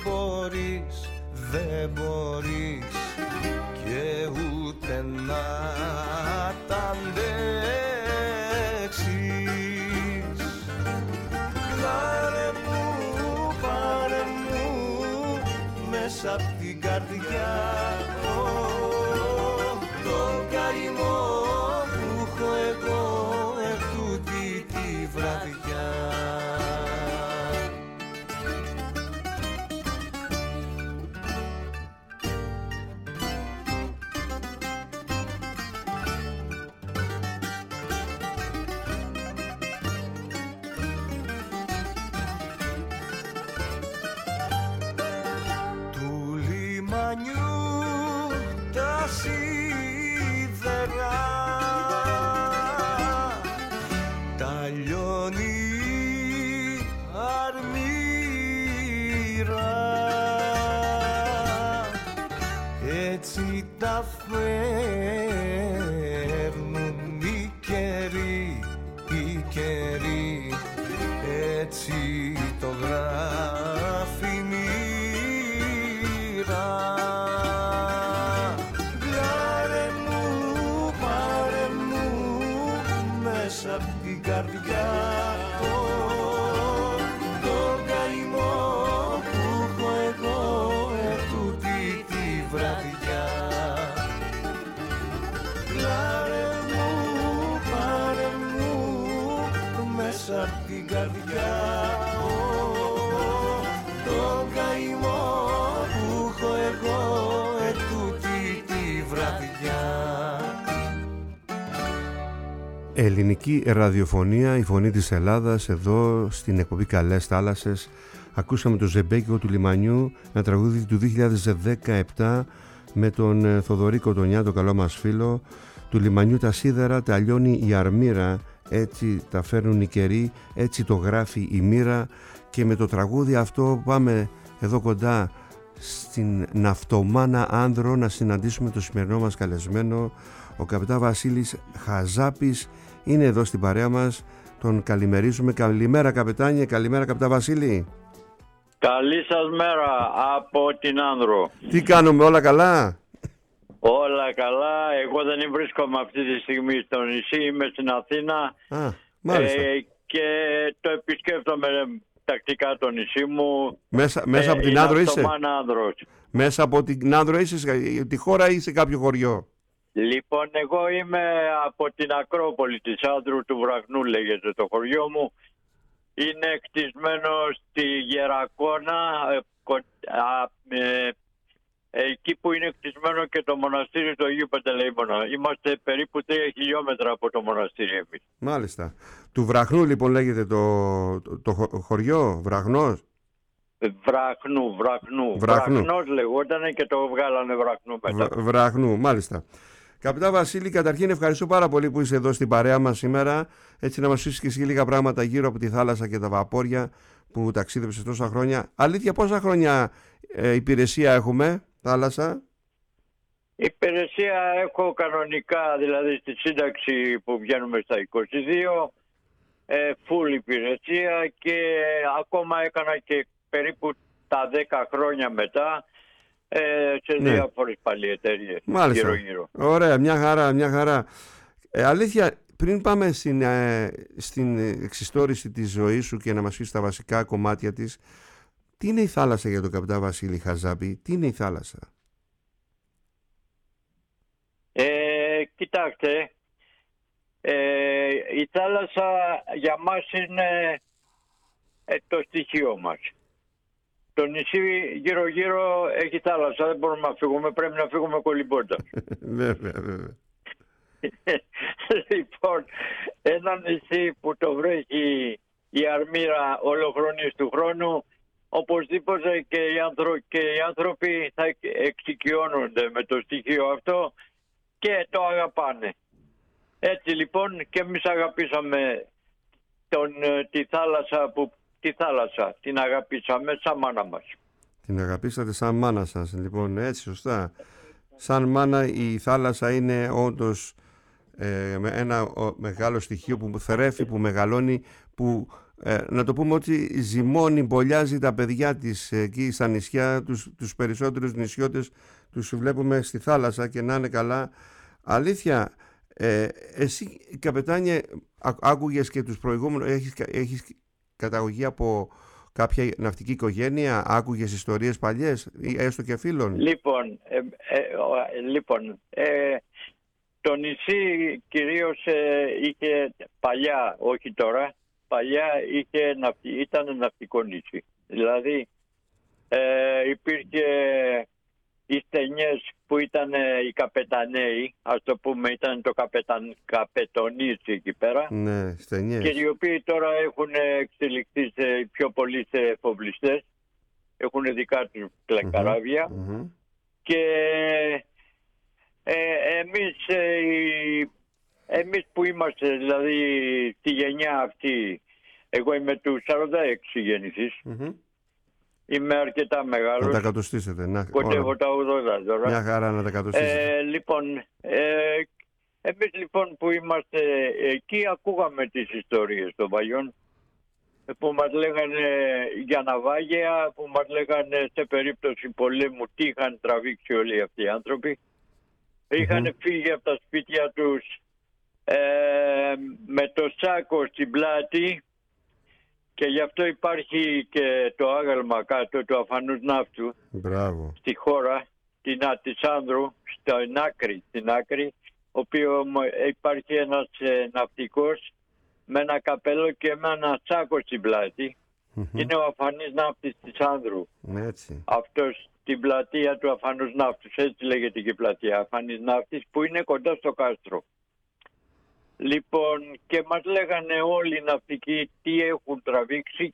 μπορείς και ούτε να τα αντέξεις. Μέσα απ' την καρδιά τον καημό που έχω εγώ ετούτη τη βραδιά. Τα σίδερα, τα λιώνει αρμύρα, έτσι τα φέρνουν οι καιροί, έτσι το γράφει η μοίρα. Μέσα απ' την καρδιά τον καημό που έχω εγώ ετούτη τη βραδιά. Πάρε μου μέσα απ' την καρδιά τον καημό που έχω εγώ ετούτη τη βραδιά. Ελληνική ραδιοφωνία, η φωνή της Ελλάδας, εδώ στην εκπομπή Καλές Θάλασσες. Ακούσαμε το Ζεμπέκικο του Λιμανιού, ένα τραγούδι του 2017 με τον Θοδωρή Κοτονιά, το καλό μας φίλο. Του Λιμανιού τα σίδερα, τα λιώνει η αρμύρα, έτσι τα φέρνουν οι καιροί, έτσι το γράφει η μοίρα. Και με το τραγούδι αυτό πάμε εδώ κοντά στην Ναυτομάνα Άνδρο να συναντήσουμε το σημερινό μας καλεσμένο. Ο καπετάν Βασίλης Χαζάπης είναι εδώ στην παρέα μας τον καλημερίζουμε. Καλημέρα καπετάνιε, καλημέρα καπετά Βασίλη. Καλή σας μέρα από την Άνδρο. Τι κάνουμε, όλα καλά? Όλα καλά, εγώ δεν βρίσκομαι αυτή τη στιγμή στο νησί, είμαι στην Αθήνα. Και το επισκέπτομαι τακτικά το νησί μου. Μέσα από την Άνδρο είσαι? Άνδρος. Μέσα από την Άνδρο είσαι, τη χώρα ή σε κάποιο χωριό? Λοιπόν, εγώ είμαι από την Ακρόπολη της Άνδρου, του Βραχνού λέγεται το χωριό μου. Είναι κτισμένο στη Γερακόνα, εκεί που είναι κτισμένο και το μοναστήρι του Αγίου Παντελεήμωνα. Είμαστε περίπου 3 χιλιόμετρα από το μοναστήρι εμείς. Μάλιστα. Του Βραχνού λοιπόν λέγεται το χωριό, Βραχνός? Βραχνού. Βραχνός λεγόταν και το βγάλανε Βραχνού μετά. Βραχνού, μάλιστα. Καπετά Βασίλη, καταρχήν ευχαριστώ πάρα πολύ που είσαι εδώ στην παρέα μας σήμερα, έτσι να μας πεις και εσύ λίγα πράγματα γύρω από τη θάλασσα και τα βαπόρια που ταξίδεψες τόσα χρόνια. Αλήθεια, πόσα χρόνια υπηρεσία έχουμε, θάλασσα? Υπηρεσία έχω κανονικά, δηλαδή στη σύνταξη που βγαίνουμε στα 22, full υπηρεσία, και ακόμα έκανα και περίπου τα 10 χρόνια μετά σε διάφορες πάλι εταιρείες γύρω-γύρω. Ωραία, μια χαρά. Αλήθεια, πριν πάμε στην εξιστόρηση της ζωής σου και να μας πεις τα βασικά κομμάτια της, τι είναι η θάλασσα για τον καπετά Βασίλη Χαζάπη? Τι είναι η θάλασσα? Κοιτάξτε, η θάλασσα για μας είναι το στοιχείο μας. Το νησί γύρω-γύρω έχει θάλασσα, δεν μπορούμε να φύγουμε, πρέπει να φύγουμε κολυμπώντας. Βέβαια. Λοιπόν, ένα νησί που το βρέχει η αρμύρα ολοχρόνιες του χρόνου, οπωσδήποτε και οι άνθρωποι θα εξοικειώνονται με το στοιχείο αυτό και το αγαπάνε. Έτσι λοιπόν και εμείς αγαπήσαμε τη θάλασσα, την αγαπήσαμε σαν μάνα μας. Την αγαπήσατε σαν μάνα σας, λοιπόν, έτσι σωστά. Σαν μάνα η θάλασσα είναι όντως ένα μεγάλο στοιχείο που θρέφει, που μεγαλώνει, που να το πούμε ότι ζυμώνει, μπολιάζει τα παιδιά της εκεί στα νησιά, τους περισσότερους νησιώτες τους βλέπουμε στη θάλασσα και να είναι καλά. Αλήθεια, εσύ καπετάνιε άκουγες και τους προηγούμενους, έχεις καταγωγή από κάποια ναυτική οικογένεια, άκουγες ιστορίες παλιές ή έστω και φίλων? Λοιπόν, το νησί κυρίως είχε παλιά, όχι τώρα, παλιά ήταν ναυτικό νησί. Δηλαδή υπήρχε οι στενιές που ήταν οι καπεταναίοι, ας το πούμε, ήταν το καπετονίτσι εκεί πέρα. Ναι, στενιές. Και οι οποίοι τώρα έχουν εξελιχθεί πιο πολλοί σε εφοβλιστές. Έχουν δικά τους καράβια. Και εμείς που είμαστε, δηλαδή στη γενιά αυτή, εγώ είμαι του 46 γεννηθής. Είμαι αρκετά μεγάλος. Να τα κατοστήσετε. Κοντεύω τα 80 τώρα. Μια χαρά να τα κατοστήσετε. Λοιπόν, εμείς λοιπόν που είμαστε εκεί ακούγαμε τις ιστορίες των παλιών που μας λέγανε για ναυάγια, που μας λέγανε σε περίπτωση πολέμου τι είχαν τραβήξει όλοι αυτοί οι άνθρωποι. Είχαν φύγει από τα σπίτια τους με το σάκο στην πλάτη. Και γι' αυτό υπάρχει και το άγαλμα κάτω του αφανούς ναύτου. Μπράβο. Στη χώρα της Άνδρου, στην άκρη, ο οποίο υπάρχει ένας ναυτικός με ένα καπέλο και με ένα σάκο στην πλάτη. Είναι ο αφανής ναύτης της Άνδρου. Έτσι. Αυτός στην πλατεία του αφανούς ναύτους, έτσι λέγεται και η πλατεία, αφανής ναύτης, που είναι κοντά στο κάστρο. Λοιπόν, και μας λέγανε όλοι οι ναυτικοί τι έχουν τραβήξει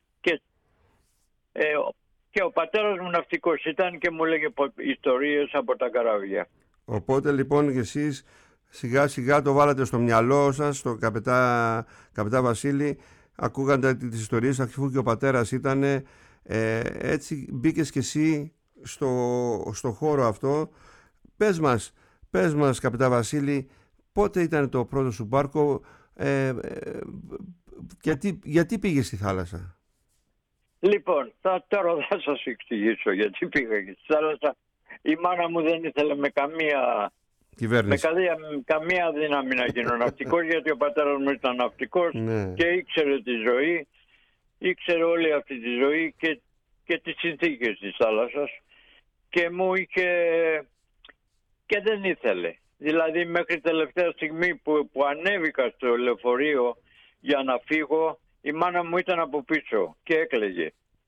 και ο πατέρας μου ναυτικός ήταν και μου λέγε ιστορίες από τα καράβια. Οπότε λοιπόν και εσείς σιγά σιγά το βάλατε στο μυαλό σας, το καπετά Βασίλη, ακούγατε τις ιστορίες αφού και ο πατέρας ήταν, έτσι μπήκες και εσύ στο χώρο αυτό. Πες μας καπετά Βασίλη, πότε ήταν το πρώτο σου μπάρκο, γιατί πήγες στη θάλασσα? Λοιπόν, τώρα θα σας εξηγήσω γιατί πήγα και στη θάλασσα. Η μάνα μου δεν ήθελε με καμία κυβέρνηση. Με καμία δύναμη να γίνω ναυτικός, γιατί ο πατέρας μου ήταν ναυτικός και ήξερε τη ζωή, ήξερε όλη αυτή τη ζωή και τις συνθήκες της θάλασσας και μου είχε και δεν ήθελε. Δηλαδή μέχρι τελευταία στιγμή που ανέβηκα στο λεωφορείο για να φύγω, η μάνα μου ήταν από πίσω και έκλαιγε.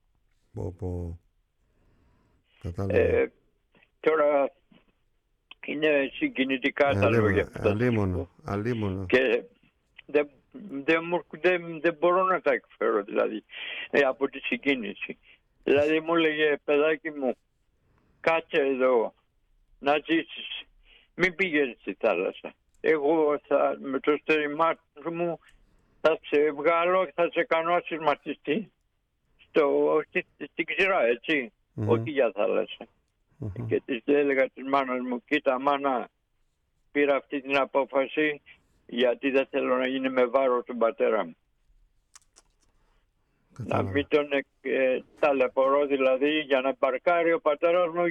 Τώρα είναι συγκινητικά τα λόγια αυτά. Αλίμονο. Και δεν μπορώ να τα εκφέρω δηλαδή από τη συγκίνηση. Δηλαδή μου έλεγε, παιδάκι μου, κάτσε εδώ να ζήσεις. Μην πηγαίνεις στη θάλασσα. Εγώ με το στέρημά μου θα σε βγάλω και θα σε κάνω ασυρματιστή στην ξηρά, έτσι. Όχι για θάλασσα. Και της έλεγα της μάνας μου, κοίτα μάνα, πήρα αυτή την απόφαση γιατί δεν θέλω να γίνει με βάρος τον πατέρα μου. Να μην τον ταλαιπωρώ δηλαδή, για να παρκάρει ο πατέρας μου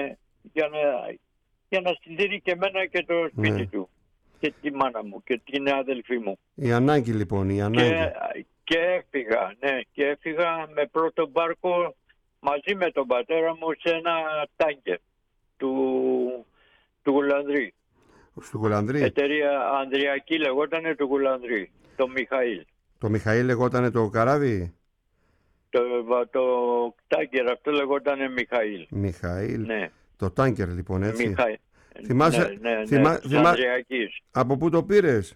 για να συντηρεί και εμένα και το σπίτι του και τη μάνα μου και την αδελφή μου. Η ανάγκη λοιπόν, η ανάγκη. Και έφυγα με πρώτο μπάρκο μαζί με τον πατέρα μου σε ένα τάγκερ του Γουλανδρή. Στο Γουλανδρή. Εταιρεία Ανδριακή λεγότανε του Γουλανδρή. Το Μιχαήλ. Το Μιχαήλ λεγότανε το καράβι. Το τάγκερ αυτό λεγότανε Μιχαήλ. Μιχαήλ. Ναι. Το τάγκερ λοιπόν, έτσι. Μιχαήλ. Θυμάσαι, από πού το πήρες?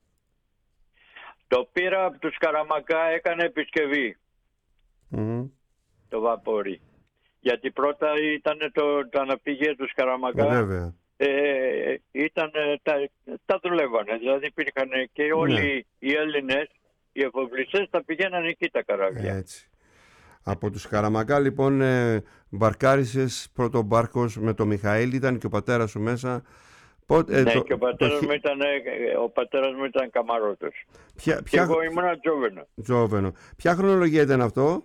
Το πήρα από τους Καραμακά, έκανε επισκευή. Το βαπόρι. Γιατί πρώτα ήταν το αναπηγείο τους Καραμακά. Βέβαια. Τα δουλεύανε. Δηλαδή υπήρχαν και όλοι οι Έλληνες, οι εφοπλιστές, τα πηγαίνανε εκεί τα καράβια. Έτσι. Από τους Καραμακά λοιπόν μπαρκάρισες πρώτο μπάρκος με το Μιχαήλ, ήταν και ο πατέρας σου μέσα. Και ο πατέρας μου ήταν καμαρότος. Και εγώ ήμουν Τζόβενο. Ποια χρονολογία ήταν αυτό?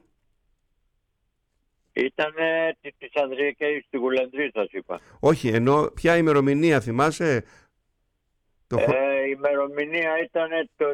Ήταν της Ανδριακής στη Γουλανδρή, σας είπα. Όχι, ενώ ποια ημερομηνία θυμάσαι? Η ημερομηνία ήταν το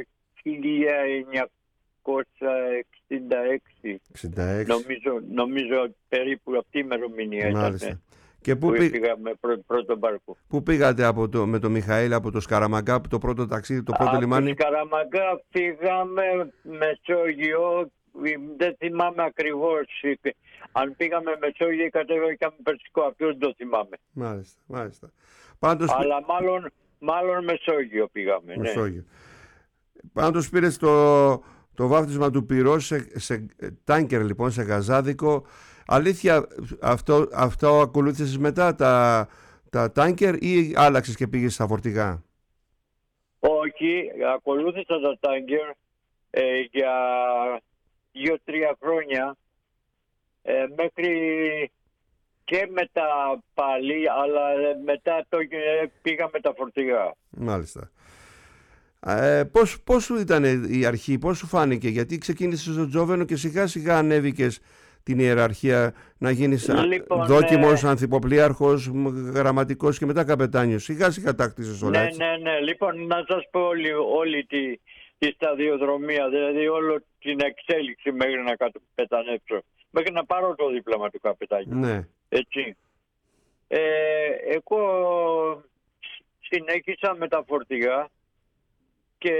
1966. Νομίζω περίπου αυτή η ημερομηνία ήταν. Και που πήγαμε πρώτο μπάρκο. Πού πήγατε με το Μιχαήλ από το Σκαραμαγκά, το πρώτο ταξίδι, το πρώτο λιμάνι? Από το Σκαραμαγκά πήγαμε Μεσόγειο, δεν θυμάμαι ακριβώς. Αν πήγαμε Μεσόγειο ή κατέβηκαμε Περσικό, αυτό δεν το θυμάμαι. Μάλιστα. Αλλά μάλλον Μεσόγειο πήγαμε. Μεσόγειο. Πάντως πήρες το βάφτισμα του πυρός σε τάνκερ λοιπόν, σε γαζάδικο. Αλήθεια, αυτό ακολούθησες μετά τα τάνκερ ή άλλαξες και πήγες στα φορτηγά? Όχι, ακολούθησα τα τάνκερ για 2-3 χρόνια μέχρι και μετά πάλι, αλλά μετά πήγα με τα φορτηγά. Μάλιστα. Πώς σου ήταν η αρχή, πώς σου φάνηκε? Γιατί ξεκίνησες στο Τζόβενο και σιγά σιγά ανέβηκες την ιεραρχία να γίνεις δόκιμος, ανθυποπλίαρχος, γραμματικός και μετά καπετάνιος. Σιγά σιγά τα χτίσες όλα, έτσι. Ναι. Λοιπόν, να σας πω όλη τη σταδιοδρομία, δηλαδή όλη την εξέλιξη μέχρι να καπετανέψω, μέχρι να πάρω το δίπλωμα του καπετάνιου. Ναι. Έτσι. Εγώ συνέχισα με τα φορτηγά και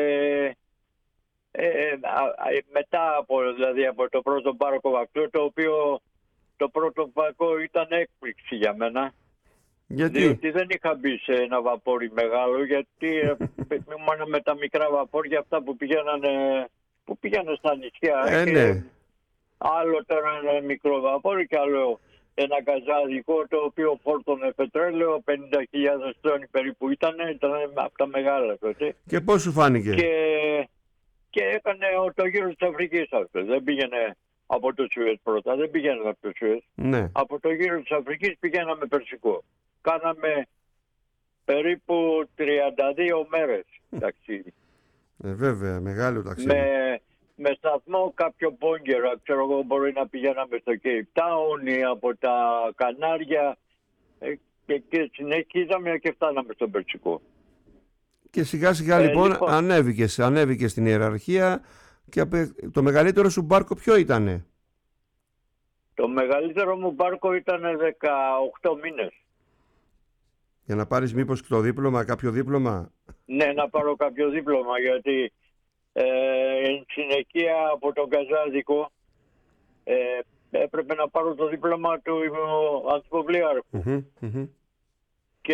μετά από το πρώτο μπάρκο αυτό, το οποίο το πρώτο μπάρκο ήταν έκπληξη για μένα. Γιατί? Διότι δεν είχα μπει σε ένα βαπόρι μεγάλο, γιατί ήμουν με τα μικρά βαπόρια αυτά που πήγαιναν στα νησιά. Ναι. Άλλο τώρα ένα μικρό βαπόρι και άλλο ένα καζάδικο, το οποίο φόρτωνε πετρέλαιο, 50.000 τόνοι περίπου ήταν από τα μεγάλα τότε. Και πώς σου φάνηκε? Και έκανε το γύρο της Αφρικής αυτό. Δεν πήγαινε από το Σουέζ πρώτα, δεν πήγαινε από το Σουέζ. Ναι. Από το γύρο της Αφρικής πηγαίναμε Περσικό. Κάναμε περίπου 32 μέρες ταξίδι. Βέβαια, μεγάλο ταξίδι. Με σταθμό κάποιο πόγκερα, ξέρω εγώ, μπορεί να πηγαίναμε στο Cape Town ή από τα Κανάρια και συνεχίζαμε και φτάναμε στο Περσικό. Και σιγά σιγά λοιπόν ανέβηκες στην ιεραρχία και το μεγαλύτερο σου μπάρκο ποιο ήτανε? Το μεγαλύτερο μου μπάρκο ήταν 18 μήνες. Για να πάρεις μήπως το δίπλωμα, κάποιο δίπλωμα? Ναι, να πάρω κάποιο δίπλωμα, γιατί εν συνεχεία από τον Καζάδικο έπρεπε να πάρω το δίπλωμα του ανθιποβλίαρχου. Και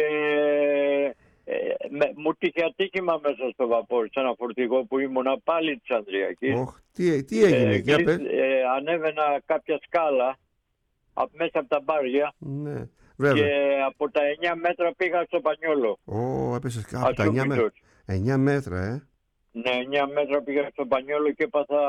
μου τύχε ατύχημα μέσα στο βαπόρ, σε ένα φορτηγό που ήμουνα πάλι της Ανδριακής. Τι έγινε, για πες. Ανέβαινα κάποια σκάλα μέσα από τα μπάρια. Ναι, βέβαια. Και από τα 9 μέτρα πήγα στο Πανιόλο. Έπεσες από τα 9 μέτρα. 9 μέτρα, Ναι, 9 μέτρα πήγα στο Πανιόλο και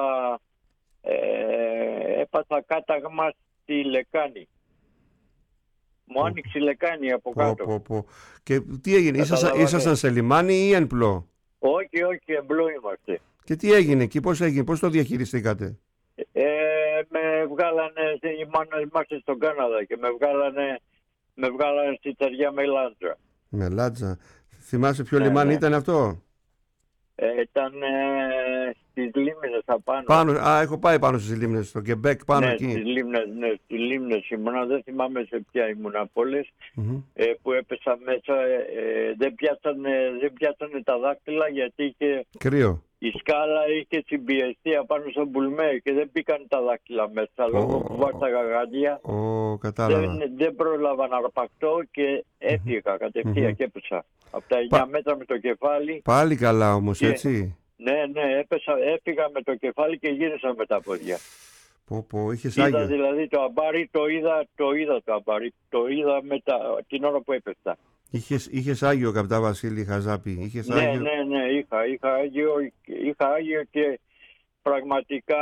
έπαθα κάταγμα στη λεκάνη. Μου άνοιξε η λεκάνη από κάτω. Και τι έγινε, ήσασταν σε λιμάνι ή εν πλώ? Όχι, εμπλό είμαστε. Και τι έγινε εκεί, πώς το διαχειριστήκατε? Με βγάλανε, είμαστε στον Κάναδα και με βγάλανε στη Τεριά με Λάτζα. Με Λάτζα. Θυμάσαι ποιο λιμάνι ήταν αυτό? Ήταν στις Λίμνες απάνω. Έχω πάει πάνω στις Λίμνες, στο Κεμπέκ πάνω εκεί. Στις Λίμνες ήμουνα, δεν θυμάμαι σε ποια ήμουνα από όλες, που έπεσα μέσα, δεν πιάσανε τα δάχτυλα γιατί είχε... Κρύο. Η σκάλα είχε συμπιεστεί απάνω στο μπουλμέ και δεν μπήκαν τα δάχτυλα μέσα λόγω που βάσταγα γάντια. Κατάλαβα. Δεν πρόλαβα να αρπακτώ και έφυγα κατευθείαν και έπεσα. Από τα 9 μέτρα με το κεφάλι. Πάλι καλά όμως, έτσι. Ναι, έφυγα με το κεφάλι και γύρισα με τα πόδια. Είχες άγιο. Είδα δηλαδή το αμπάρι, το είδα το αμπάρι, το είδα την ώρα που έπεφτα. Είχες άγιο, καπτά Βασίλη Χαζάπη? Ναι, είχα άγιο και πραγματικά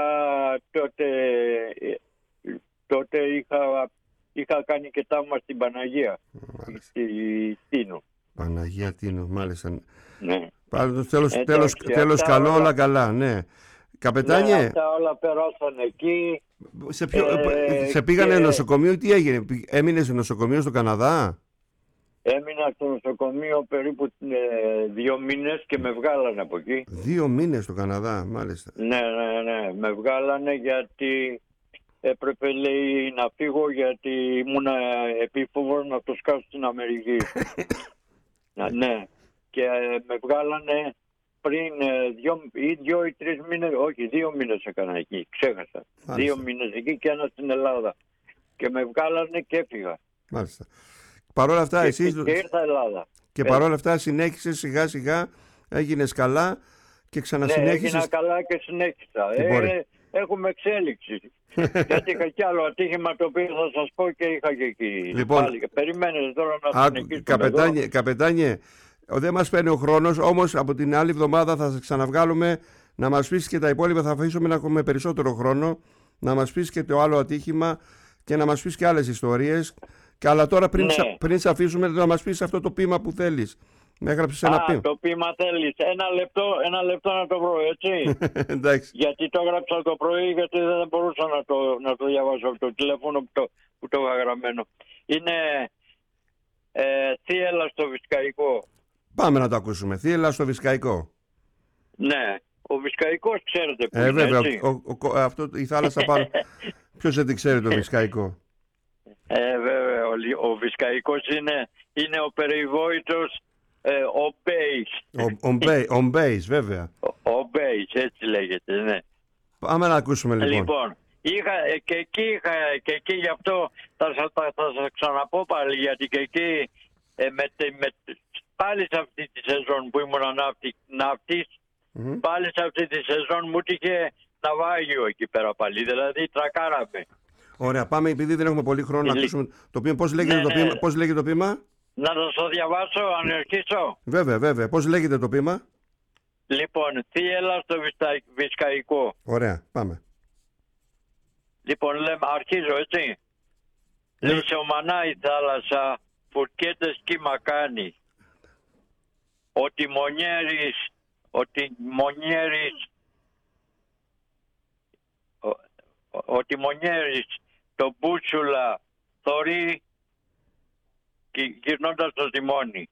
τότε είχα κάνει και τάμα στην Παναγία, στη Τίνο. Παναγία Τίνο, μάλιστα. Ναι. Τέλος καλό, όλα καλά, ναι. Καπετάνιε. Ναι, αυτά όλα περάσαν εκεί. Σε πήγανε νοσοκομείο, τι έγινε? Έμεινες στο νοσοκομείο στο Καναδά? Έμεινα στο νοσοκομείο περίπου 2 μήνες και με βγάλανε από εκεί. 2 μήνες στο Καναδά, μάλιστα. Ναι. Με βγάλανε γιατί έπρεπε, λέει, να φύγω γιατί ήμουν επίφοβος να το σκάσω στην Αμερική. Ναι. Και με βγάλανε πριν 2 ή 3 μήνες, όχι 2 μήνες έκανα εκεί, ξέχασα. Μάλιστα. 2 μήνες εκεί και 1 στην Ελλάδα. Και με βγάλανε και έφυγα. Μάλιστα. Παρόλα αυτά και ήρθα Ελλάδα. Και παρόλα αυτά συνέχισες σιγά σιγά, έγινες καλά και ξανασυνέχισες. Ναι, έγινα καλά και συνέχισα. Έχουμε εξέλιξη. Γιατί είχα κι άλλο ατύχημα το οποίο θα σας πω και είχα και εκεί. Λοιπόν, περιμένετε τώρα να συνεχίσουμε. Καπετάνιε, δεν μας παίρνει ο χρόνος, όμως από την άλλη εβδομάδα θα σας ξαναβγάλουμε να μας πεις και τα υπόλοιπα, θα αφήσουμε να έχουμε περισσότερο χρόνο, να μας πεις και το άλλο ατύχημα και να μας πεις και άλλες ιστορίες. Αλλά τώρα πριν σε αφήσουμε να μας πεις αυτό το ποίημα που θέλεις. Με έγραψες ένα ποίημα. Το ποίημα θέλεις. Ένα λεπτό να το βρω, έτσι. Εντάξει. Γιατί το έγραψα το πρωί, γιατί δεν μπορούσα να το διαβάσω από το τηλέφωνο που το είχα γραμμένο. Είναι Θύελλα στο Βυσκαϊκό. Πάμε να το ακούσουμε. Θύελλα στο Βυσκαϊκό. Ναι. Ο Βυσκαϊκός ξέρετε που είναι, βέβαια, έτσι. Αυτό η θάλασσα πάνω. Ποιος δεν την ξέρει το Βυσκαϊκό? Βέβαια, ο Βυσκαϊκός είναι ο περιβόητος ο Μπέις. Ο Μπέις, βέβαια. Ο Μπέις, έτσι λέγεται, ναι. Πάμε να ακούσουμε λοιπόν. Λοιπόν, και εκεί γι' αυτό θα σας ξαναπώ πάλι, γιατί και εκεί πάλι σε αυτή τη σεζόν που ήμουν ναύτης, πάλι σε αυτή τη σεζόν μου τύχε ναυάγιο εκεί πέρα πάλι, δηλαδή τρακάραμε. Ωραία, πάμε, επειδή δεν έχουμε πολύ χρόνο να ακούσουμε το ποίημα. Πώς λέγεται το ποίημα? Να σας το διαβάσω, αν αρχίσω. Βέβαια. Πώς λέγεται το ποίημα? Λοιπόν, Θύελλα στο Βυσκαϊκό. Ωραία, πάμε. Λοιπόν, αρχίζω, έτσι. Λυσομανά η θάλασσα, φουρκέτες κύμα κάνει. Ο τιμονιέρης ότι Μονιέρης το μπούτσουλα θωρεί γυρνώντας το τιμόνι.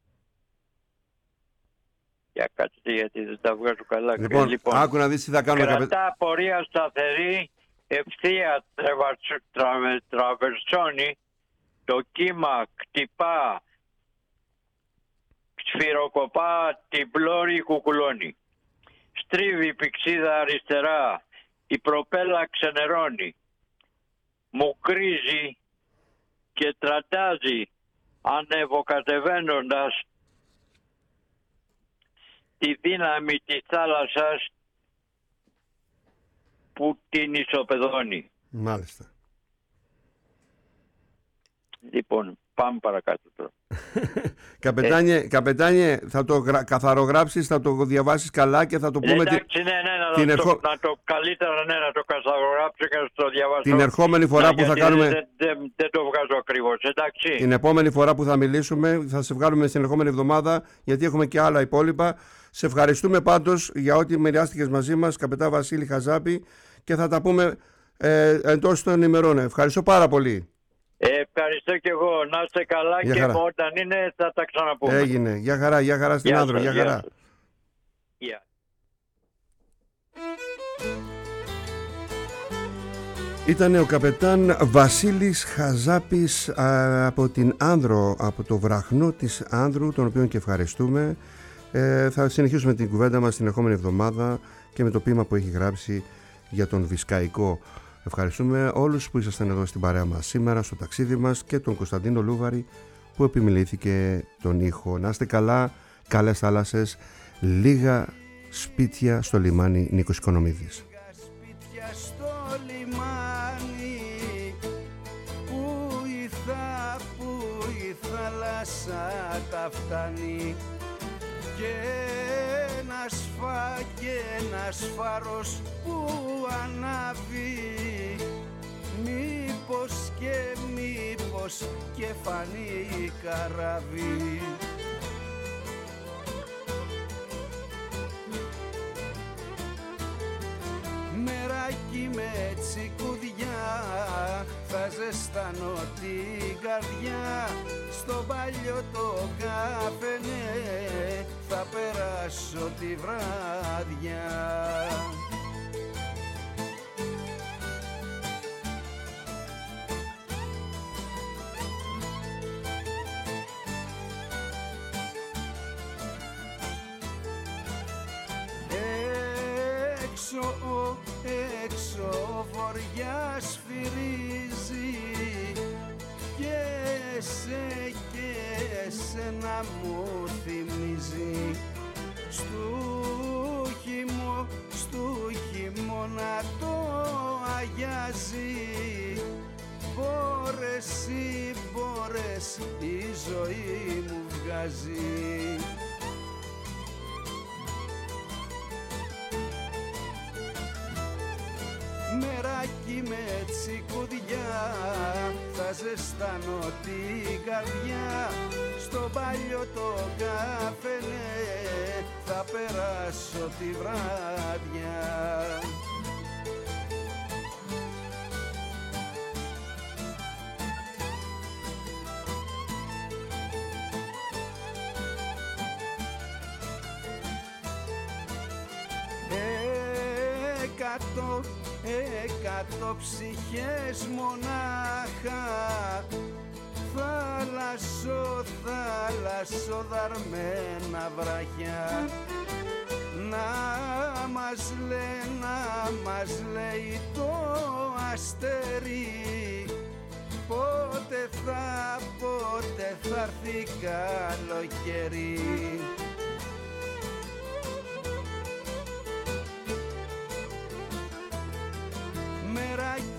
Για κάτσε γιατί δεν τα βγάζω καλά. Λοιπόν, άκου να δεις τι θα κάνουμε. Κρατά πορεία σταθερή, ευθεία τραβερσώνει, το κύμα χτυπά, σφυροκοπά, την πλώρη κουκουλώνει. Στρίβει η πηξίδα αριστερά, η προπέλα ξενερώνει. Μου κρίζει και τρατάζει ανεβοκατεβαίνοντας τη δύναμη της θάλασσας που την ισοπεδώνει. Μάλιστα. Λοιπόν, πάμε παρακάτω τώρα. Καπετάνιε, θα το καθαρογράψεις, θα το διαβάσεις καλά και θα το πούμε... Εντάξει, να το καλύτερα να το καθαρογράψω και να το διαβάσω. Την ερχόμενη φορά που θα κάνουμε... Δεν το βγάζω ακριβώς, εντάξει. Την επόμενη φορά που θα μιλήσουμε, θα σε βγάλουμε στην ερχόμενη εβδομάδα, γιατί έχουμε και άλλα υπόλοιπα. Σε ευχαριστούμε πάντως για ό,τι μοιράστηκες μαζί μας, καπετάν Βασίλη Χαζάπη, και θα τα πούμε εντός των ημερών. Ευχαριστώ πάρα πολύ. Ευχαριστώ και εγώ. Να είστε καλά και όταν είναι θα τα ξαναπούμε. Έγινε. Γεια χαρά στην Άνδρο. Γεια χαρά. Ήταν ο καπετάν Βασίλης Χαζάπης από την Άνδρο, από το βραχνό της Άνδρου, τον οποίο και ευχαριστούμε. Θα συνεχίσουμε την κουβέντα μας την ερχόμενη εβδομάδα και με το ποίημα που έχει γράψει για τον Βυσκαϊκό. Ευχαριστούμε όλους που ήσασταν εδώ στην παρέα μας σήμερα στο ταξίδι μας και τον Κωνσταντίνο Λούβαρη που επιμελήθηκε τον ήχο. Να είστε καλά, καλές θάλασσες, λίγα σπίτια στο λιμάνι Νίκος Οικονομίδης. Λίγα σπίτια στο λιμάνι που η θάλασσα τα φτάνει και ένας φάρος που ανάβει, μήπως και φανεί καράβι. Μεράκι με τσικουδιά θα ζεστάνω την καρδιά, στο παλιό το καφενέ θα περάσω τη βράδια. Έξω βοριά σφυρίζει και εσένα μου θυμίζει. Στου χειμώνα το αγιάζει, μπόρες η ζωή μου βγάζει. Μεράκι με τσικουδιά θα ζεστάνω την καρδιά, στο παλιό το καφενέ θα περάσω τη βράδια. Εκατό ψυχές μονάχα, θαλασσοδαρμένα βράχια, να μας λέει το αστέρι, πότε θα έρθει καλοκαίρι.